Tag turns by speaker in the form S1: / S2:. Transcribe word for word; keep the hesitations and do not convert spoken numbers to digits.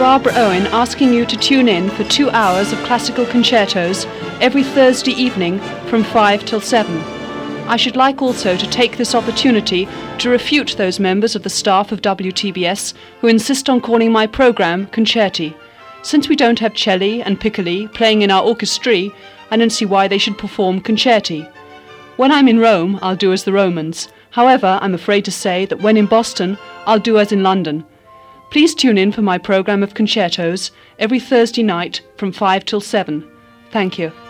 S1: Barbara Owen asking you to tune in for two hours of classical concertos every Thursday evening from five till seven. I should like also to take this opportunity to refute those members of the staff of W T B S who insist on calling my programme Concerti. Since we don't have celli and piccoli playing in our orchestra, I don't see why they should perform concerti. When I'm in Rome, I'll do as the Romans. However, I'm afraid to say that when in Boston, I'll do as in London. Please tune in for my programme of concertos every Thursday night from five till seven. Thank you.